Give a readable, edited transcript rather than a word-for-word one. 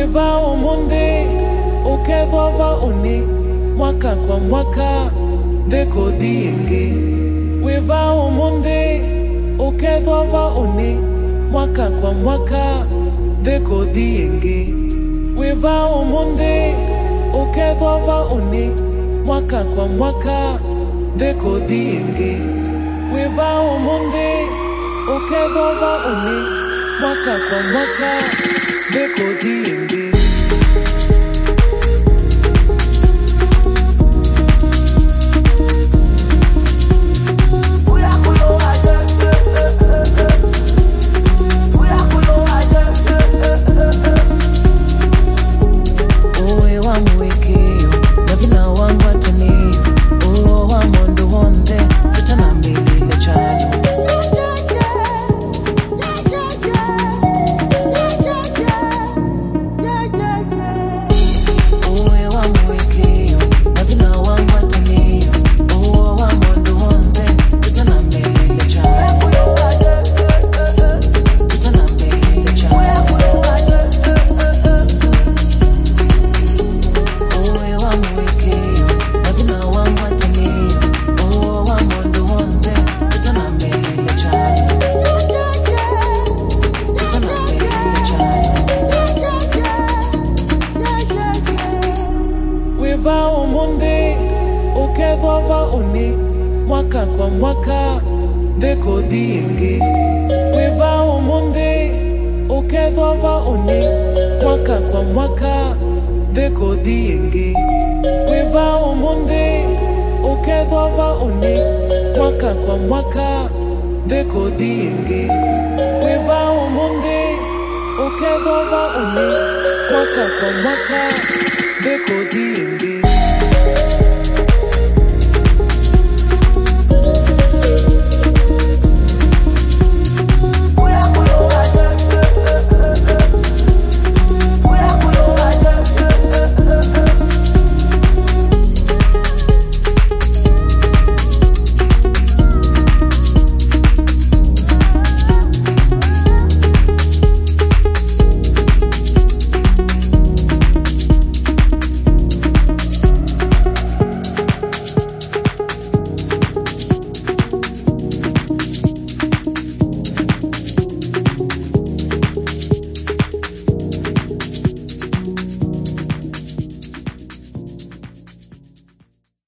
Wiva omonde, okedhova one, mwaka kwa mwaka, deko dienge. Wiva omonde, okedhova one, mwaka kwa mwaka, deko dienge. Wiva omonde, okedhova one, mwaka kwa mwaka, deko dienge. Wiva omonde, okedhova one, mwaka kwa mwaka, deko dienge. Wiva omonde, okedhova one, mwaka kwa mwaka, deko dienge. Wiva omonde, okedhova one, mwaka kwa mwaka, deko dienge. Wiva omonde, okedhova one, mwaka kwa mwaka, deko dienge. Wiva omonde, okedhova one, mwaka kwa mwaka, deko dienge.